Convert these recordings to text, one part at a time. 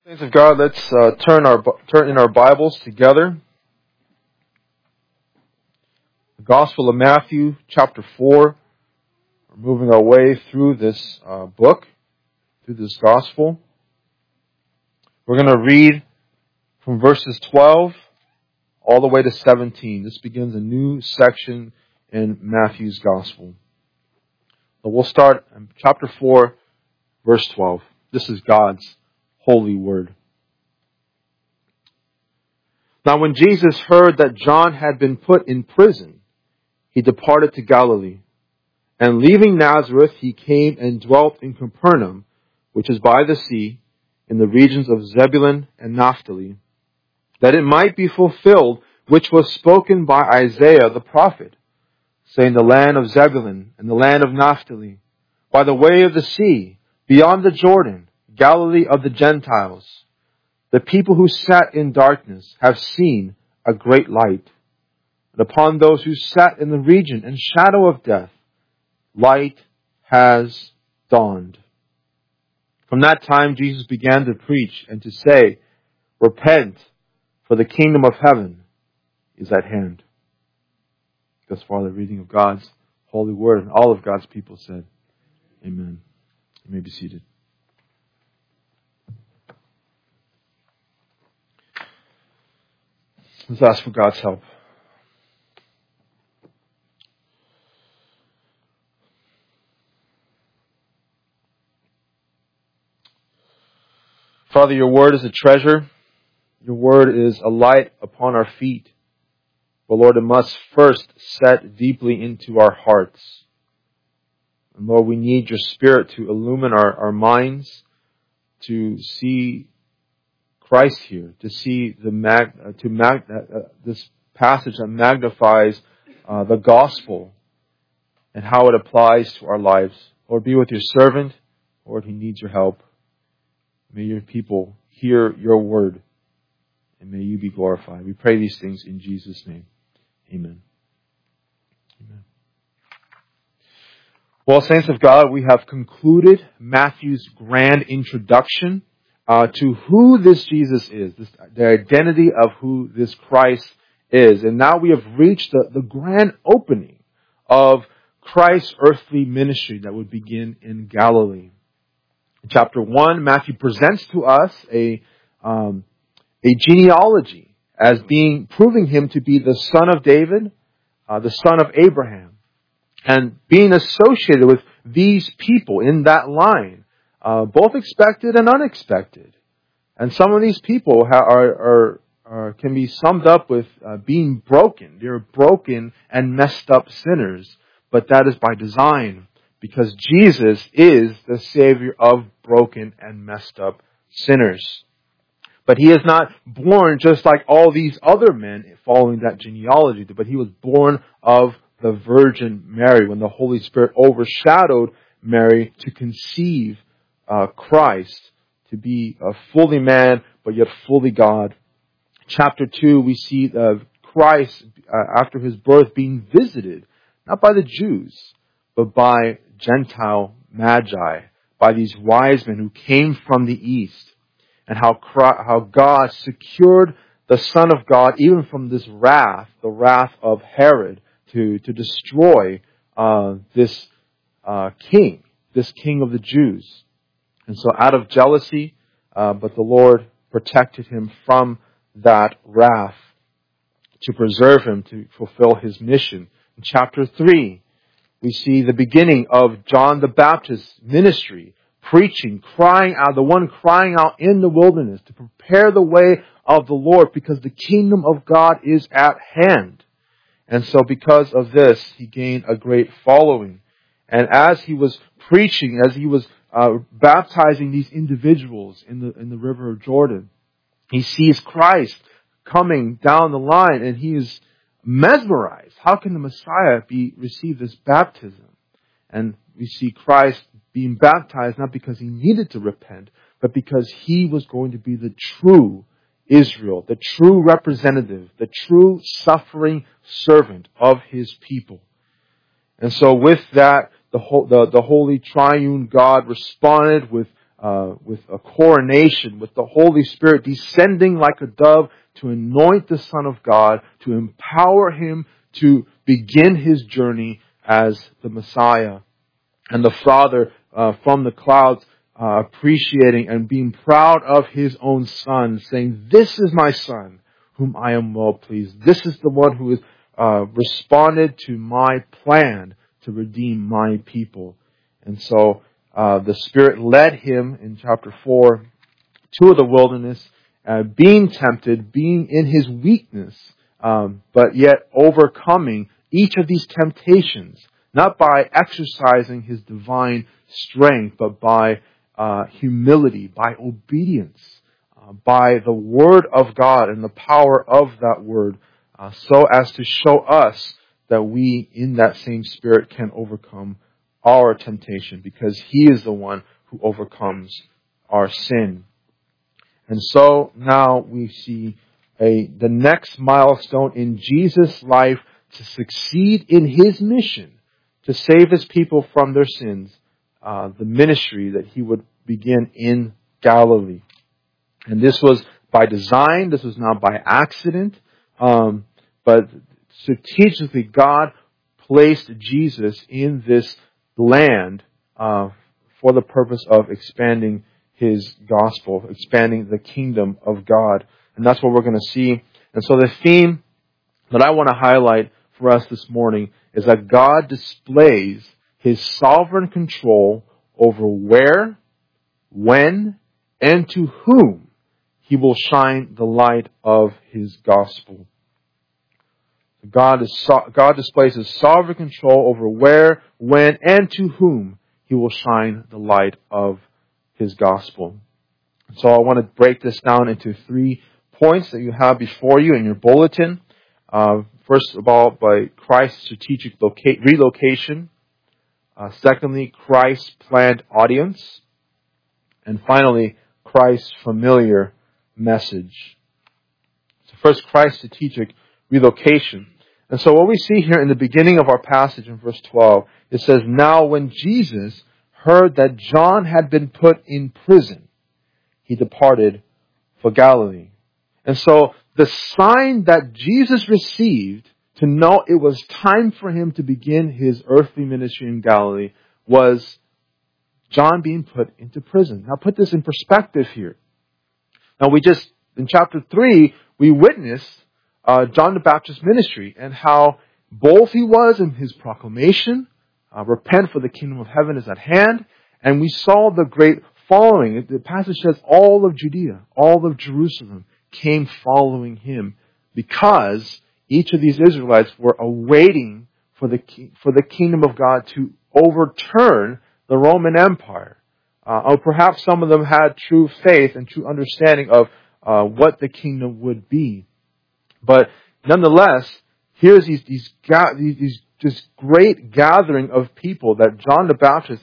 Saints of God, let's turn in our Bibles together. The Gospel of Matthew, chapter 4. We're moving our way through this book, through this Gospel. We're going to read from verses 12 all the way to 17. This begins a new section in Matthew's Gospel. So we'll start in chapter 4, verse 12. This is God's holy word. Now when Jesus heard that John had been put in prison, he departed to Galilee. And leaving Nazareth, he came and dwelt in Capernaum, which is by the sea, in the regions of Zebulun and Naphtali, that it might be fulfilled which was spoken by Isaiah the prophet, saying, the land of Zebulun and the land of Naphtali, by the way of the sea, beyond the Jordan, Galilee of the Gentiles. The people who sat in darkness have seen a great light. And upon those who sat in the region and shadow of death, light has dawned. From that time Jesus began to preach and to say, repent, for the kingdom of heaven is at hand. Thus far the reading of God's holy word, and all of God's people said, amen. You may be seated. Let's ask for God's help. Father, your word is a treasure. Your word is a light upon our feet. But Lord, it must first set deeply into our hearts. And Lord, we need your Spirit to illumine our minds, to see Christ here, to see this passage that magnifies the gospel and how it applies to our lives. Lord, be with your servant. Lord, he needs your help. May your people hear your word, and may you be glorified. We pray these things in Jesus' name. Amen. Amen. Well, saints of God, we have concluded Matthew's grand introduction to who this Jesus is, the identity of who this Christ is. And now we have reached the grand opening of Christ's earthly ministry that would begin in Galilee. In chapter 1, Matthew presents to us a genealogy as proving him to be the son of David, the son of Abraham, and being associated with these people in that line, both expected and unexpected. And some of these people can be summed up with being broken. They're broken and messed up sinners, but that is by design, because Jesus is the Savior of broken and messed up sinners. But he is not born just like all these other men following that genealogy, but he was born of the Virgin Mary when the Holy Spirit overshadowed Mary to conceive Christ, to be fully man but yet fully God. Chapter 2, we see Christ, after his birth, being visited, not by the Jews, but by Gentile magi, by these wise men who came from the east, and how God secured the Son of God even from this wrath, the wrath of Herod, to destroy this king of the Jews. And so out of jealousy, but the Lord protected him from that wrath to preserve him, to fulfill his mission. In chapter 3, we see the beginning of John the Baptist's ministry, preaching, crying out in the wilderness to prepare the way of the Lord, because the kingdom of God is at hand. And so because of this, he gained a great following. And as he was preaching, as he was baptizing these individuals in the river of Jordan, he sees Christ coming down the line, and he is mesmerized. How can the Messiah receive this baptism? And we see Christ being baptized not because he needed to repent, but because he was going to be the true Israel, the true representative, the true suffering servant of his people. And so with that, the holy triune God responded with with a coronation, with the Holy Spirit descending like a dove to anoint the Son of God, to empower Him to begin His journey as the Messiah. And the Father from the clouds appreciating and being proud of His own Son, saying, "This is my Son, whom I am well pleased." This is the one who has responded to my plan to redeem my people. And so the Spirit led Him in chapter 4 to the wilderness, being tempted, being in His weakness, but yet overcoming each of these temptations, not by exercising His divine strength, but by humility, by obedience, by the Word of God and the power of that Word, so as to show us that we, in that same Spirit, can overcome our temptation, because He is the one who overcomes our sin. And so now we see the next milestone in Jesus' life to succeed in His mission, to save His people from their sins, the ministry that He would begin in Galilee. And this was by design, this was not by accident, but strategically God placed Jesus in this land for the purpose of expanding His gospel, expanding the kingdom of God. And that's what we're going to see. And so the theme that I want to highlight for us this morning is that God displays His sovereign control over where, when, and to whom He will shine the light of His gospel. God displays His sovereign control over where, when, and to whom He will shine the light of His gospel. So I want to break this down into 3 points that you have before you in your bulletin. First of all, by Christ's strategic relocation. Secondly, Christ's planned audience. And finally, Christ's familiar message. So first, Christ's strategic relocation. And so what we see here in the beginning of our passage in verse 12, it says, "Now when Jesus heard that John had been put in prison, He departed for Galilee." And so the sign that Jesus received to know it was time for Him to begin His earthly ministry in Galilee was John being put into prison. Now put this in perspective here. Now in chapter 3, we witnessed John the Baptist's ministry and how bold he was in his proclamation, repent for the kingdom of heaven is at hand, and we saw the great following. The passage says all of Judea, all of Jerusalem came following him because each of these Israelites were awaiting for the kingdom of God to overturn the Roman Empire. Or perhaps some of them had true faith and true understanding of what the kingdom would be. But nonetheless, here's these this great gathering of people that John the Baptist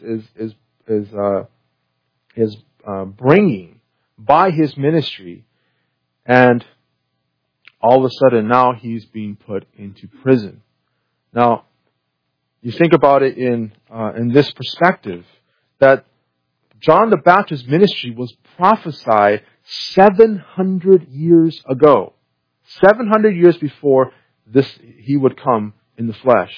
is bringing by his ministry, and all of a sudden now he's being put into prison. Now, you think about it in this perspective, that John the Baptist's ministry was prophesied 700 years ago. 700 years before he would come in the flesh.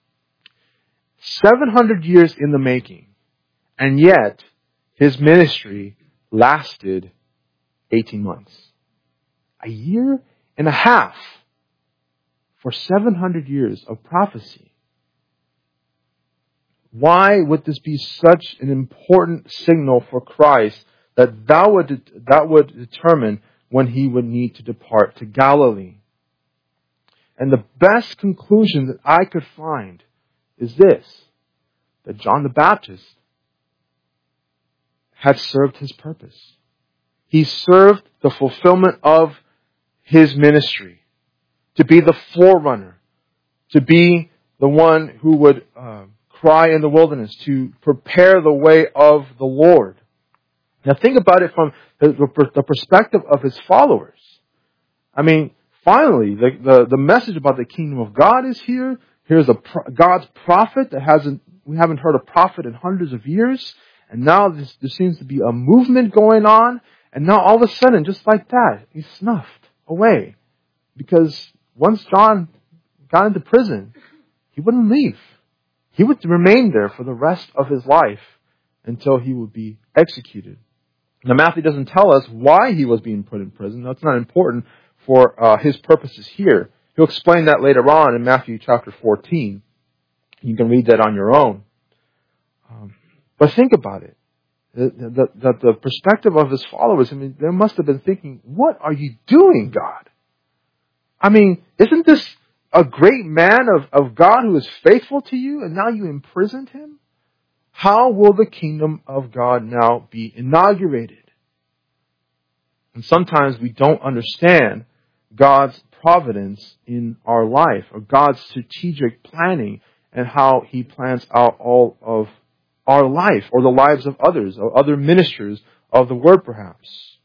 700 years in the making. And yet, his ministry lasted 18 months. A year and a half for 700 years of prophecy. Why would this be such an important signal for Christ that would determine when He would need to depart to Galilee? And the best conclusion that I could find is this, that John the Baptist had served his purpose. He served the fulfillment of his ministry, to be the forerunner, to be the one who would cry in the wilderness, to prepare the way of the Lord. Now think about it from the perspective of his followers. I mean, finally, the message about the kingdom of God is here. Here's God's prophet we haven't heard a prophet in hundreds of years. And now there seems to be a movement going on. And now all of a sudden, just like that, he's snuffed away. Because once John got into prison, he wouldn't leave. He would remain there for the rest of his life until he would be executed. Now, Matthew doesn't tell us why he was being put in prison. That's not important for his purposes here. He'll explain that later on in Matthew chapter 14. You can read that on your own. But think about it. The perspective of his followers, I mean, they must have been thinking, what are you doing, God? I mean, isn't this a great man of God who is faithful to you, and now you imprisoned him? How will the kingdom of God now be inaugurated? And sometimes we don't understand God's providence in our life, or God's strategic planning, and how He plans out all of our life, or the lives of others, or other ministers of the Word perhaps.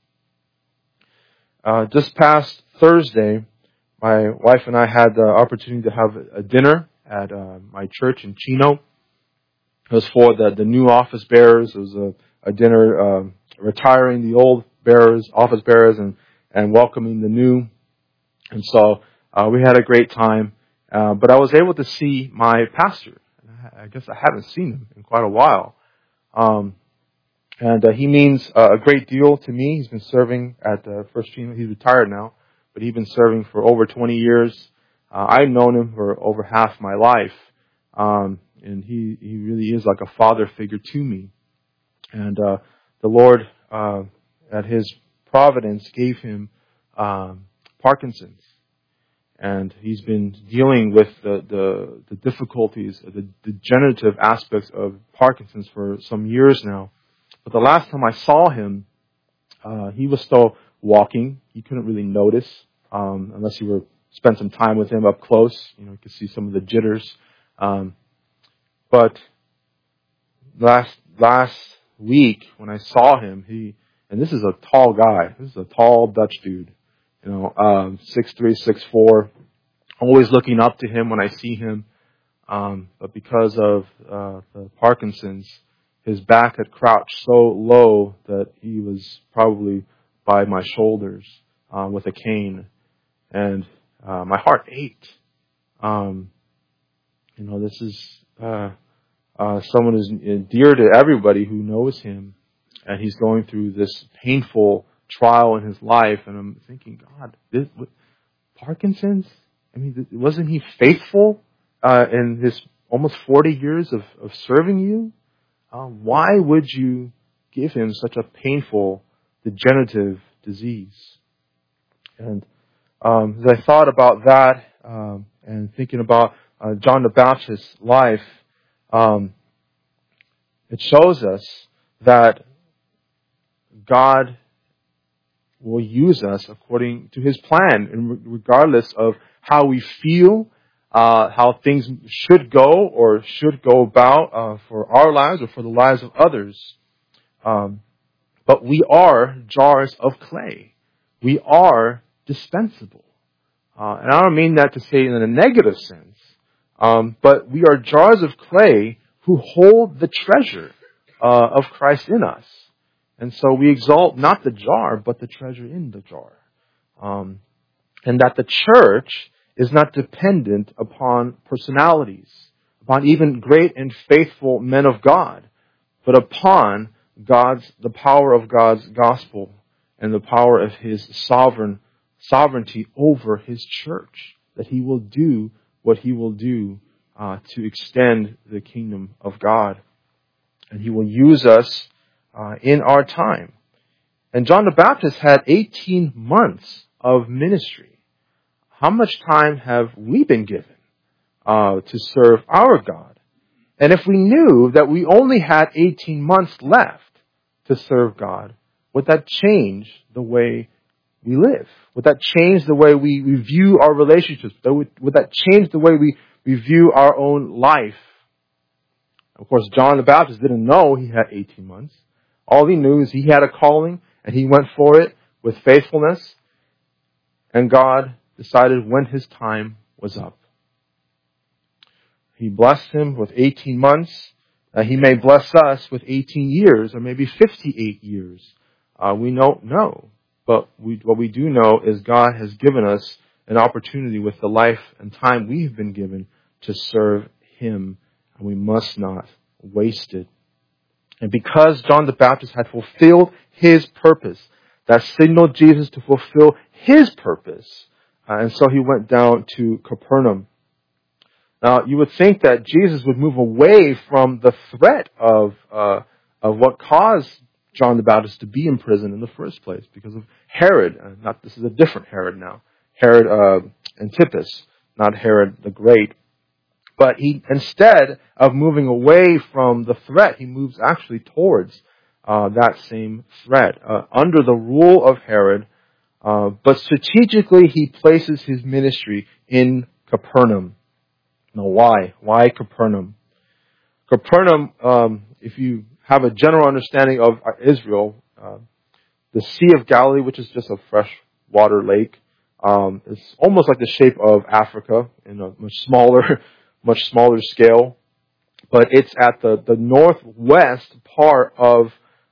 Just past Thursday, my wife and I had the opportunity to have a dinner at my church in Chino. It was for the new office bearers. It was a dinner retiring the old office bearers, and welcoming the new. And so we had a great time. But I was able to see my pastor. I guess I haven't seen him in quite a while. And he means a great deal to me. He's been serving at First Chino. He's retired now, but he's been serving for over 20 years. I've known him for over half my life. And he really is like a father figure to me. And the Lord, at His providence, gave him Parkinson's. And he's been dealing with the difficulties, the degenerative aspects of Parkinson's for some years now. But the last time I saw him, he was still walking. You couldn't really notice, unless you spent some time with him up close. You could see some of the jitters. But last week when I saw him, and this is a tall guy. This is a tall Dutch dude. 6'3", 6'4", always looking up to him when I see him. But because of the Parkinson's, his back had crouched so low that he was probably by my shoulders with a cane. And my heart ached. This is someone who's dear to everybody who knows him. And he's going through this painful trial in his life, and I'm thinking, God, Parkinson's? I mean, wasn't he faithful in his almost 40 years of serving you? Why would you give him such a painful, degenerative disease? And as I thought about that, and thinking about John the Baptist's life, it shows us that God will use us according to His plan, and regardless of how we feel, how things should go or should go about for our lives or for the lives of others. But we are jars of clay. We are dispensable. And I don't mean that to say in a negative sense, but we are jars of clay who hold the treasure of Christ in us. And so we exalt not the jar, but the treasure in the jar. And that the church is not dependent upon personalities, upon even great and faithful men of God, but upon the power of God's gospel and the power of His sovereignty over His church, that He will do what He will do to extend the kingdom of God. And He will use us in our time. And John the Baptist had 18 months of ministry. How much time have we been given to serve our God? And if we knew that we only had 18 months left to serve God, would that change the way we live? Would that change the way we view our relationships? Would that change the way we view our own life? Of course, John the Baptist didn't know he had 18 months. All he knew is he had a calling, and he went for it with faithfulness, and God decided when his time was up. He blessed him with 18 months, He may bless us with 18 years or maybe 58 years. We don't know. But what we do know is God has given us an opportunity with the life and time we have been given to serve Him, and we must not waste it. And because John the Baptist had fulfilled his purpose, that signaled Jesus to fulfill his purpose. And so he went down to Capernaum. Now, you would think that Jesus would move away from the threat of what caused John the Baptist to be in prison in the first place, because of Herod. This is a different Herod now. Herod Antipas, not Herod the Great. But he, instead of moving away from the threat, he moves actually towards that same threat, under the rule of Herod. But strategically, he places his ministry in Capernaum. Now, why? Why Capernaum? Capernaum, if you have a general understanding of Israel, the Sea of Galilee, which is just a freshwater lake, is almost like the shape of Africa in a much smaller scale. But it's at the northwest part of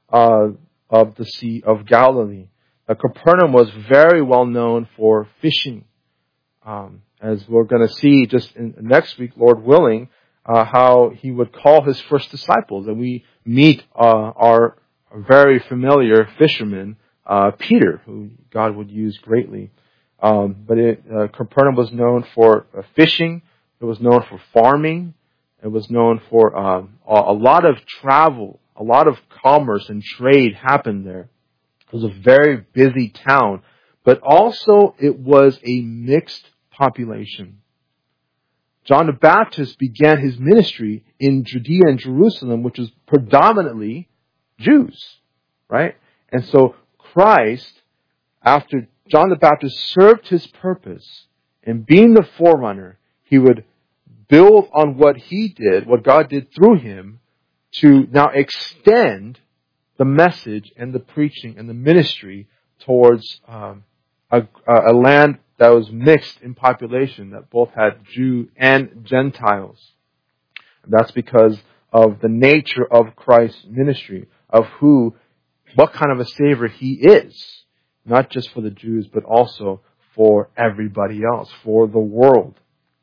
the Sea of Galilee. Capernaum was very well known for fishing. As we're going to see just next week, Lord willing, how he would call his first disciples. And we meet our very familiar fisherman, Peter, who God would use greatly. But Capernaum was known for fishing. It was known for farming. It was known for a lot of travel, a lot of commerce and trade happened there. It was a very busy town, but also it was a mixed population. John the Baptist began his ministry in Judea and Jerusalem, which was predominantly Jews, right? And so Christ, after John the Baptist served his purpose and being the forerunner, he would build on what he did, what God did through him, to now extend the message and the preaching and the ministry towards a land that was mixed in population, that both had Jew and Gentiles. And that's because of the nature of Christ's ministry, of what kind of a Savior He is, not just for the Jews, but also for everybody else, for the world.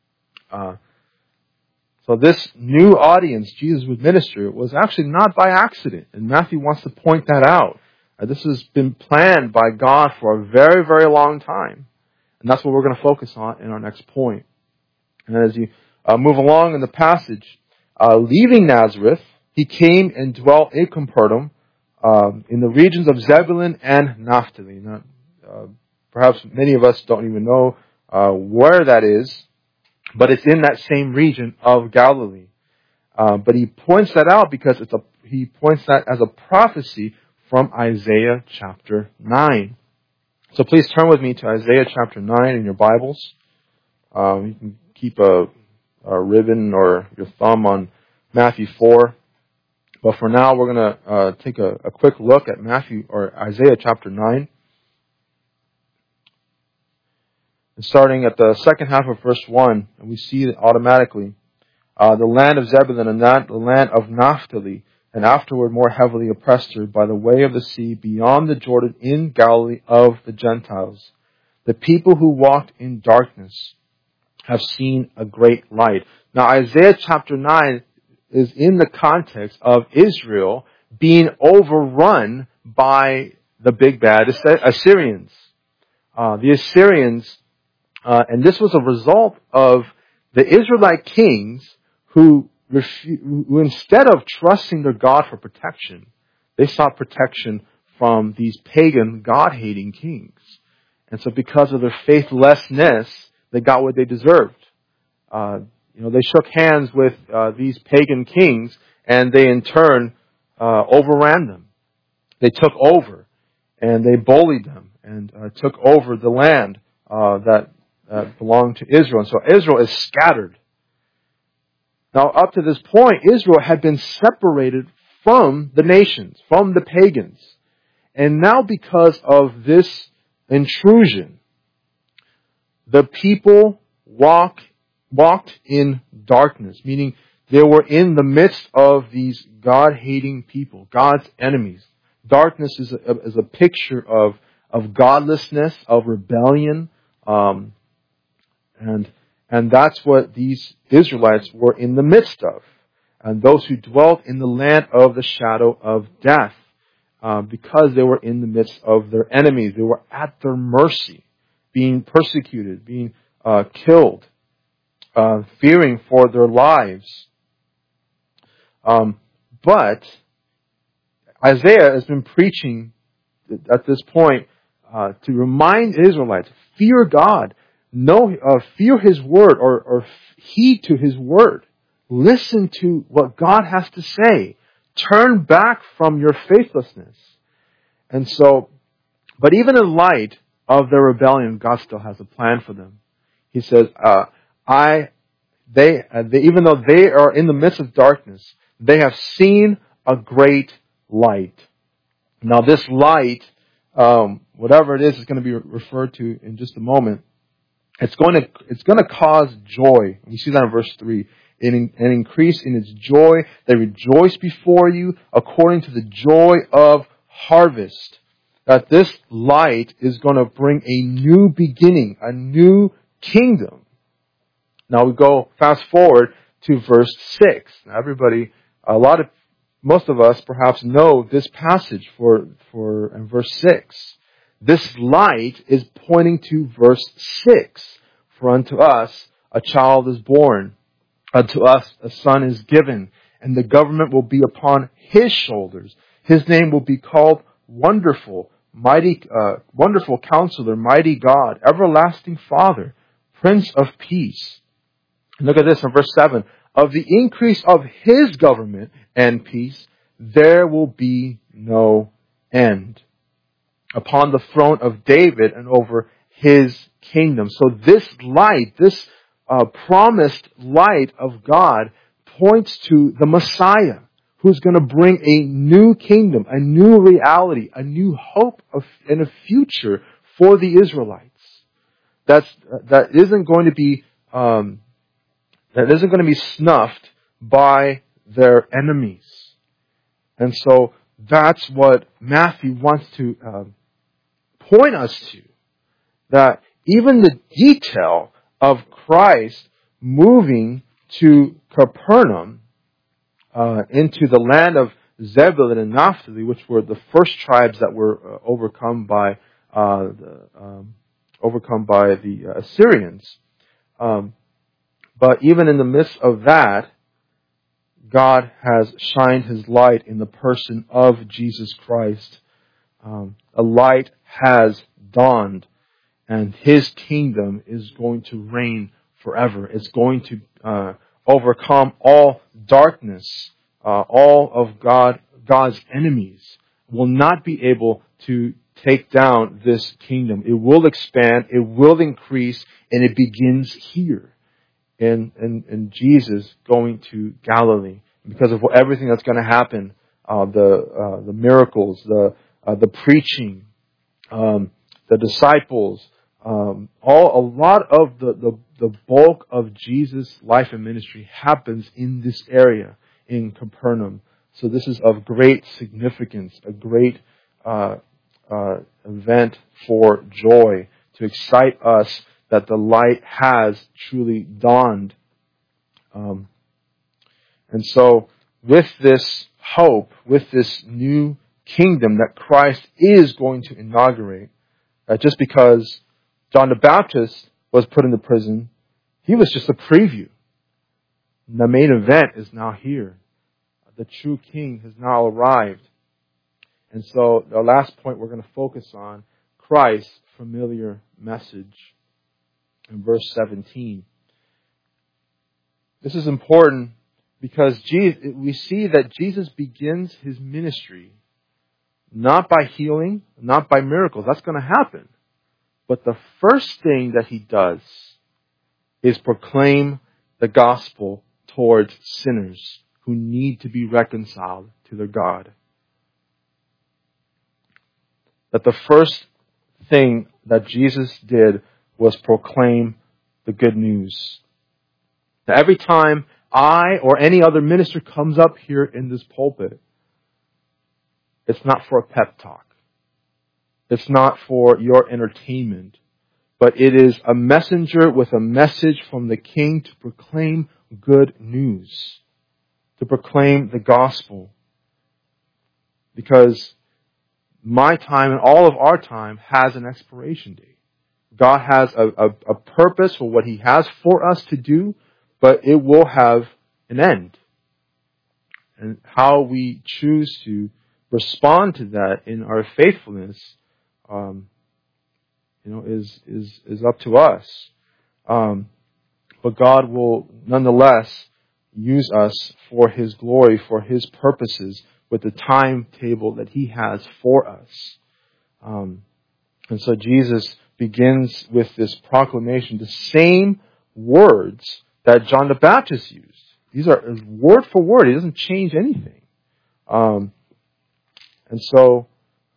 So this new audience Jesus would minister was actually not by accident, and Matthew wants to point that out. This has been planned by God for a very, very long time. And that's what we're going to focus on in our next point. And as you move along in the passage, leaving Nazareth, he came and dwelt in Capernaum, in the regions of Zebulun and Naphtali. Now, perhaps many of us don't even know where that is, but it's in that same region of Galilee. But he points that out because he points that as a prophecy from Isaiah chapter 9. So please turn with me to Isaiah chapter 9 in your Bibles. You can keep a ribbon or your thumb on Matthew 4. But for now, we're going to take a quick look at Isaiah chapter 9. And starting at the second half of verse 1, and we see it automatically, the land of Zebulun and the land of Naphtali, and afterward more heavily oppressed her by the way of the sea beyond the Jordan in Galilee of the Gentiles. The people who walked in darkness have seen a great light. Now Isaiah chapter 9 is in the context of Israel being overrun by the big bad Assyrians. The Assyrians, and this was a result of the Israelite kings who instead of trusting their God for protection, they sought protection from these pagan, God-hating kings. And so because of their faithlessness, they got what they deserved. They shook hands with these pagan kings, and they in turn overran them. They took over, and they bullied them, and took over the land that belonged to Israel. And so Israel is scattered. Now, up to this point, Israel had been separated from the nations, from the pagans. And now because of this intrusion, the people walked in darkness, meaning They were in the midst of these God-hating people, God's enemies. Darkness is a picture of godlessness, of rebellion, and that's what these Israelites were in the midst of. And those who dwelt in the land of the shadow of death, because they were in the midst of their enemies. They were at their mercy, being persecuted, being killed, fearing for their lives. But Isaiah has been preaching at this point to remind Israelites, fear God, fear His word, or heed to His word. Listen to what God has to say. Turn back from your faithlessness. And so, but even in light of their rebellion, God still has a plan for them. He says, even though they are in the midst of darkness, they have seen a great light. Now this light, whatever it is going to be referred to in just a moment. It's going to cause joy. We see that in verse 3. An increase in its joy. They rejoice before you according to the joy of harvest. That this light is going to bring a new beginning, a new kingdom. Now we go fast forward to verse 6. Now most of us perhaps know this passage in verse 6. This light is pointing to verse 6. For unto us a child is born. Unto us a son is given. And the government will be upon His shoulders. His name will be called Wonderful, Wonderful Counselor, Mighty God, Everlasting Father, Prince of Peace. And look at this in verse 7. Of the increase of His government and peace, there will be no end. Upon the throne of David and over His kingdom. So this light, this promised light of God points to the Messiah, who's going to bring a new kingdom, a new reality, a new hope and a future for the Israelites. That isn't going to be snuffed by their enemies. And so that's what Matthew wants to point us to. That even the detail of Christ moving to Capernaum, into the land of Zebulun and Naphtali, which were the first tribes that were overcome by the Assyrians. But even in the midst of that, God has shined His light in the person of Jesus Christ. A light has dawned, and His kingdom is going to reign forever. It's going to overcome all darkness. All of God's enemies will not be able to take down this kingdom. It will expand, it will increase, and it begins here in Jesus going to Galilee. Because of everything that's going to happen, the miracles, the preaching, the disciples, a lot of the bulk of Jesus' life and ministry happens in this area, in Capernaum. So this is of great significance, a great event for joy, to excite us that the light has truly dawned. And so with this hope, with this new kingdom that Christ is going to inaugurate, just because John the Baptist was put into prison, he was just a preview. The main event is now here. The true king has now arrived. And so the last point we're going to focus on, Christ's familiar message in verse 17. This is important because we see that Jesus begins His ministry not by healing, not by miracles. That's going to happen. But the first thing that He does is proclaim the gospel towards sinners who need to be reconciled to their God. That the first thing that Jesus did was proclaim the good news. Now, every time I or any other minister comes up here in this pulpit, it's not for a pep talk. It's not for your entertainment. But it is a messenger with a message from the King to proclaim good news, to proclaim the gospel. Because my time and all of our time has an expiration date. God has a purpose for what He has for us to do, but it will have an end. And how we choose to respond to that in our faithfulness, is up to us. But God will nonetheless use us for His glory, for His purposes, with the timetable that He has for us. And so Jesus begins with this proclamation, the same words that John the Baptist used. These are word for word. He doesn't change anything. And so,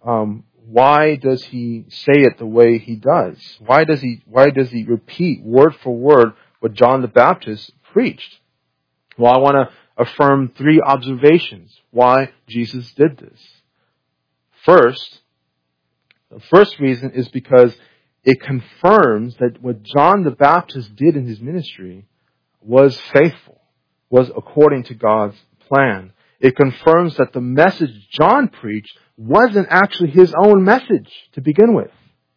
why does He say it the way He does? Why does He repeat word for word what John the Baptist preached? Well, I want to affirm 3 observations why Jesus did this. First, the first reason is because it confirms that what John the Baptist did in his ministry was faithful, was according to God's plan. It confirms that the message John preached wasn't actually his own message to begin with.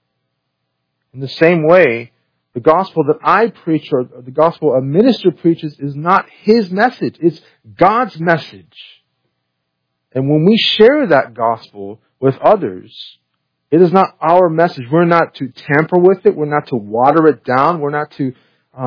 In the same way, the gospel that I preach or the gospel a minister preaches is not his message. It's God's message. And when we share that gospel with others, it is not our message. We're not to tamper with it. We're not to water it down. We're not to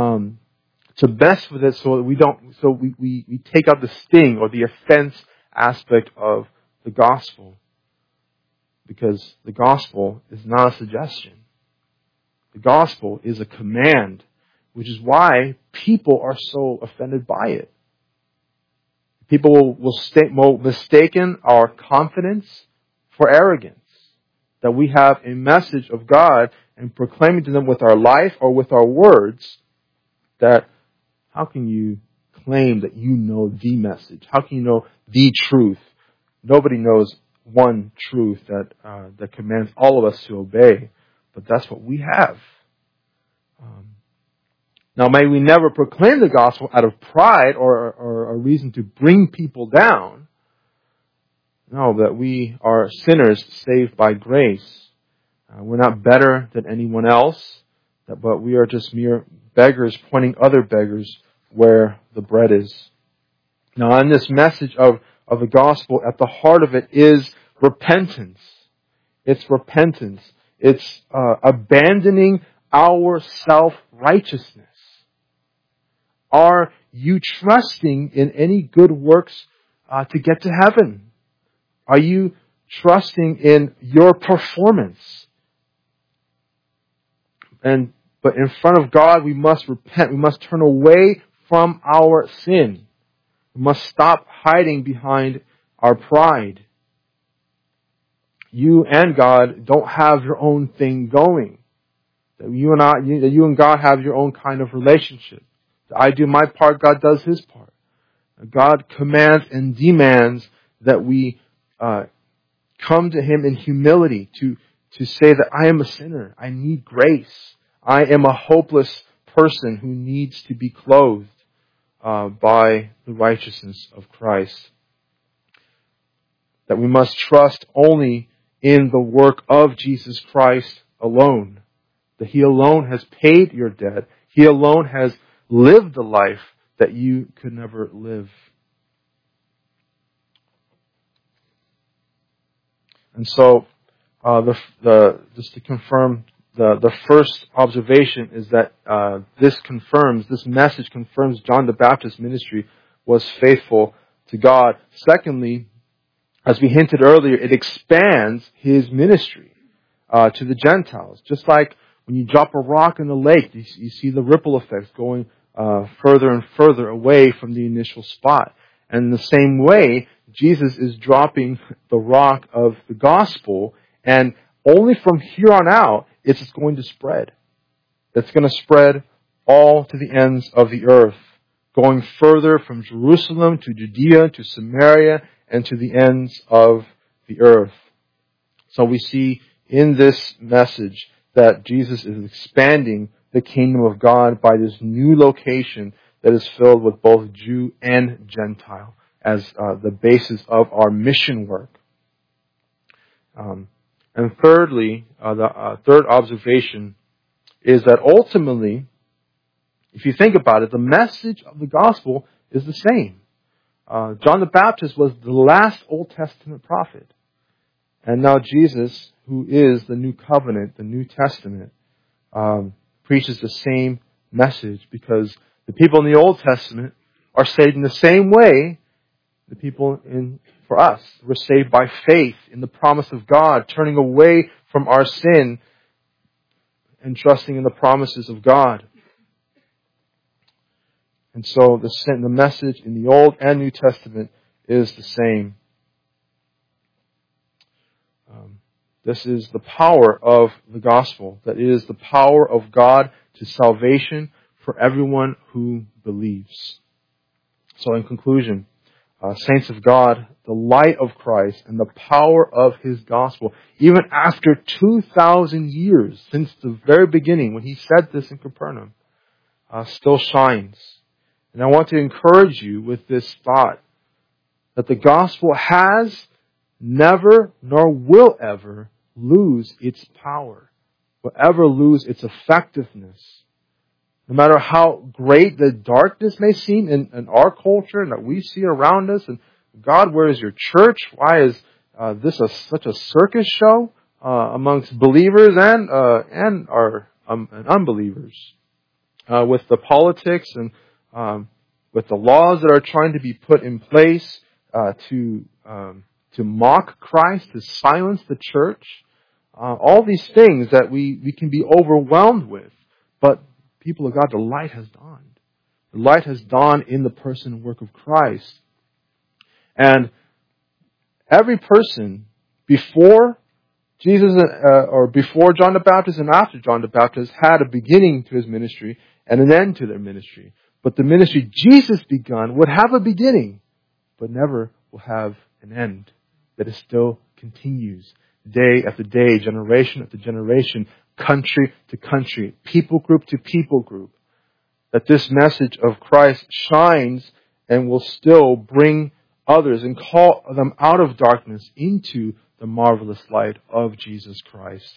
mess with it so that we take out the sting or the offense aspect of the gospel. Because the gospel is not a suggestion. The gospel is a command, which is why people are so offended by it. People will mistaken our confidence for arrogance. That we have a message of God and proclaiming to them with our life or with our words that how can you claim that you know the message? How can you know the truth? Nobody knows one truth that commands all of us to obey, but that's what we have. Now, may we never proclaim the gospel out of pride or a reason to bring people down. No, that we are sinners saved by grace. We're not better than anyone else, but we are just mere beggars pointing other beggars where the bread is. Now, in this message of the gospel, at the heart of it is repentance. It's repentance. It's abandoning our self-righteousness. Are you trusting in any good works to get to heaven? Are you trusting in your performance? But in front of God, we must repent. We must turn away from our sin. We must stop hiding behind our pride. You and God don't have your own thing going. That you and God have your own kind of relationship. I do my part, God does His part. God commands and demands that we come to Him in humility to say that I am a sinner. I need grace. I am a hopeless person who needs to be clothed by the righteousness of Christ. That we must trust only in the work of Jesus Christ alone. That He alone has paid your debt. He alone has lived the life that you could never live. And so, just to confirm, the first observation is that this message confirms John the Baptist's ministry was faithful to God. Secondly, as we hinted earlier, it expands his ministry to the Gentiles. Just like when you drop a rock in the lake, you see the ripple effects going further and further away from the initial spot. And in the same way, Jesus is dropping the rock of the gospel, and only from here on out, it's going to spread. It's going to spread all to the ends of the earth. going further from Jerusalem to Judea to Samaria and to the ends of the earth. So we see in this message that Jesus is expanding the kingdom of God by this new location that is filled with both Jew and Gentile as the basis of our mission work. And thirdly, the third observation is that ultimately, if you think about it, the message of the gospel is the same. John the Baptist was the last Old Testament prophet. And now Jesus, who is the new covenant, the New Testament, preaches the same message, because the people in the Old Testament are saved in the same way the people for us. We're saved by faith in the promise of God, turning away from our sin and trusting in the promises of God. And so the message in the Old and New Testament is the same. This is the power of the gospel. That is the power of God to salvation for everyone who believes. So in conclusion, saints of God, the light of Christ and the power of His gospel, even after 2,000 years since the very beginning when He said this in Capernaum, still shines. And I want to encourage you with this thought that the gospel has never nor will ever lose its power, will ever lose its effectiveness. No matter how great the darkness may seem in our culture and that we see around us, and God, where is your church? Why is this such a circus show amongst believers and unbelievers? With the politics and with the laws that are trying to be put in place to mock Christ, to silence the church, all these things that we can be overwhelmed with. But people of God, the light has dawned. The light has dawned in the person and work of Christ. And every person before Jesus or before John the Baptist and after John the Baptist had a beginning to his ministry and an end to their ministry. But the ministry Jesus begun would have a beginning, but never will have an end. That it still continues day after day, generation after generation, country to country, people group to people group. That this message of Christ shines and will still bring others and call them out of darkness into the marvelous light of Jesus Christ.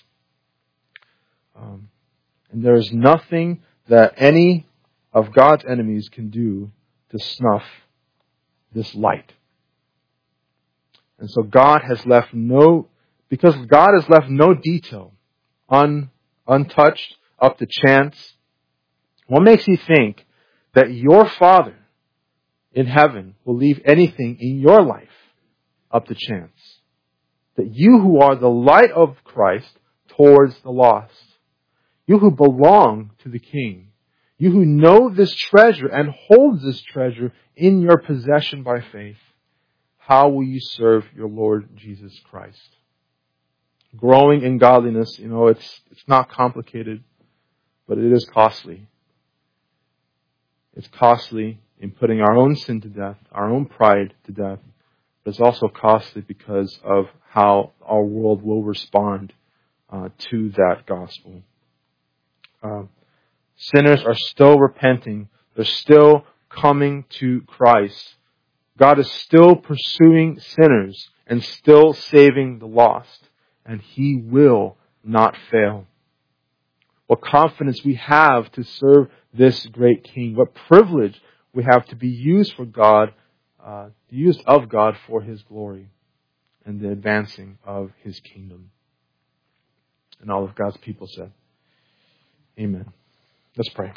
And there is nothing that any of God's enemies can do to snuff this light. And so God has left no detail untouched, up to chance. What makes you think that your Father in heaven will leave anything in your life up to chance? That you who are the light of Christ towards the lost, you who belong to the King, you who know this treasure and hold this treasure in your possession by faith, how will you serve your Lord Jesus Christ? Growing in godliness, it's not complicated, but it is costly. It's costly in putting our own sin to death, our own pride to death. But it's also costly because of how our world will respond to that gospel. Sinners are still repenting. They're still coming to Christ. God is still pursuing sinners and still saving the lost. And He will not fail. What confidence we have to serve this great King. What privilege we have to be used for God, used of God for His glory and the advancing of His kingdom. And all of God's people said, Amen. Let's pray.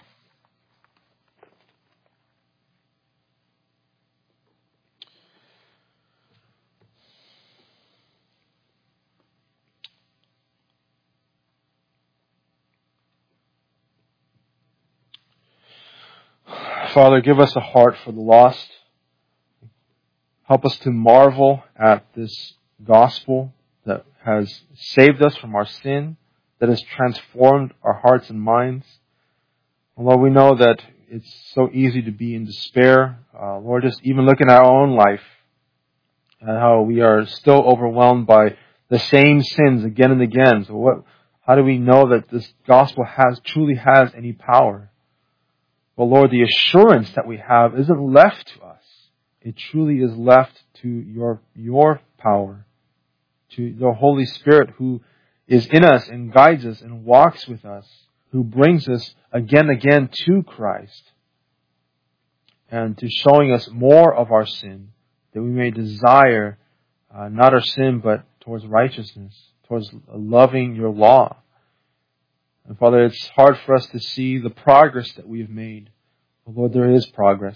Father, give us a heart for the lost. Help us to marvel at this gospel that has saved us from our sin, that has transformed our hearts and minds. And Lord, we know that it's so easy to be in despair. Lord, just even looking at our own life and how we are still overwhelmed by the same sins again and again. So how do we know that this gospel truly has any power? Well, Lord, the assurance that we have isn't left to us. It truly is left to your power, to the Holy Spirit who is in us and guides us and walks with us, who brings us again and again to Christ and to showing us more of our sin, that we may desire not our sin but towards righteousness, towards loving your law. And Father, it's hard for us to see the progress that we've made. But Lord, there is progress.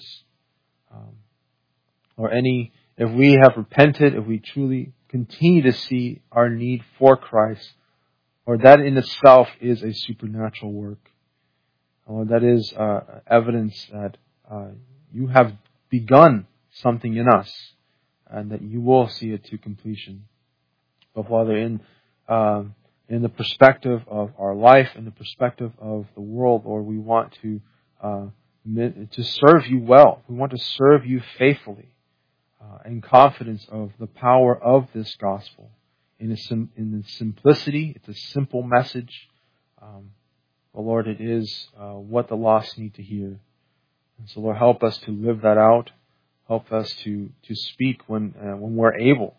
If we have repented, if we truly continue to see our need for Christ, Lord, that in itself is a supernatural work. Lord, that is evidence that you have begun something in us and that you will see it to completion. But Father, in the perspective of our life, in the perspective of the world, Lord, we want to serve you well. We want to serve you faithfully in confidence of the power of this gospel. In the simplicity, it's a simple message. But Lord, it is what the lost need to hear. And so, Lord, help us to live that out. Help us to speak when we're able.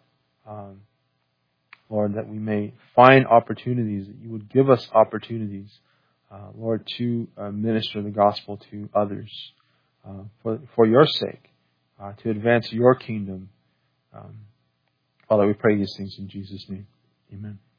Lord, that we may find opportunities, that you would give us opportunities, Lord, to minister the gospel to others for your sake, to advance your kingdom. Father, we pray these things in Jesus' name. Amen.